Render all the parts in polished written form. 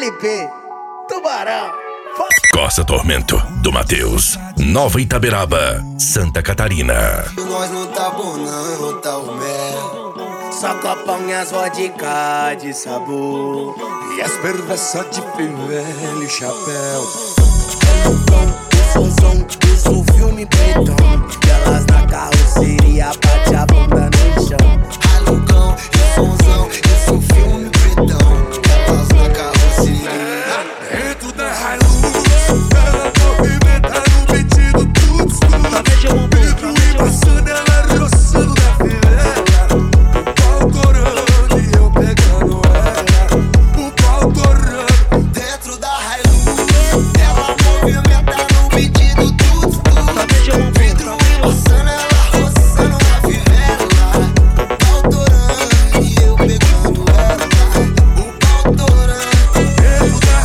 Felipe, Tubarão. Costa Tormento, do Matheus, Nova Itaberaba, Santa Catarina. Nós não tá bom não, tá o mel. Só copão e as vodka de sabor. E as perversas de fivela e chapéu. Isso o filme pretão. Elas na carroceria bate a bunda no chão. Alucão e sonzão, isso o filme pretão. Elas na carroceria. Dentro da Hilux, ela movimenta no metido tudo escuro. Vidro embaçando, ela roçando da fivela. O pau torando e eu pegando ela. O pau torando. Dentro da Hilux, ela movimenta no metido tudo escuro. Vidro embaçando, ela roçando da fivela. O pau torando e eu pegando ela. O pau torando. Dentro da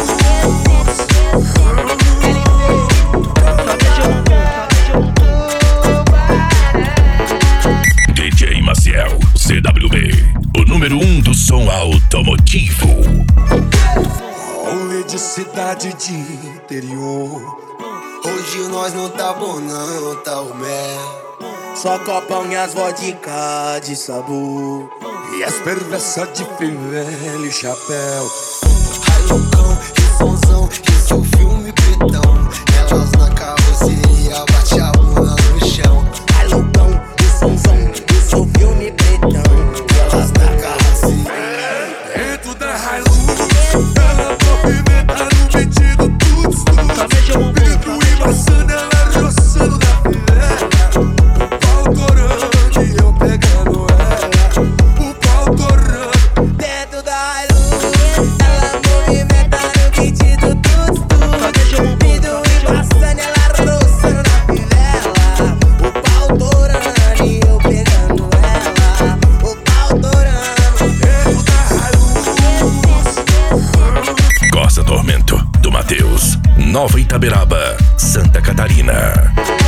DJ Maciel, CWB, o número 1 do som automotivo. Rolê de cidade de interior. Hoje nós não tá bom não, tá o mel. Só copão e as vodka de sabor. E as perversas de fivela e chapéu. Alucão e sonzão, isso o filme pretão. Elas na carroceria bate a bunda no chão. Alucão e sonzão, isso o filme pretão. Elas na carroceria. Dentro da Hilux, ela movimenta no metido tudo escuro. Vidro embaçando, ela roçando da fivela. O pau torando e eu pegando ela. O pau torando. Dentro da luz, ela movimenta no metido tudo. Vidro embaçando, ela roçando na fivela. O pau torando e eu pegando ela. O pau torando. Dentro da Costa Tormento, do Matheus, Nova Itaberaba, Santa Catarina.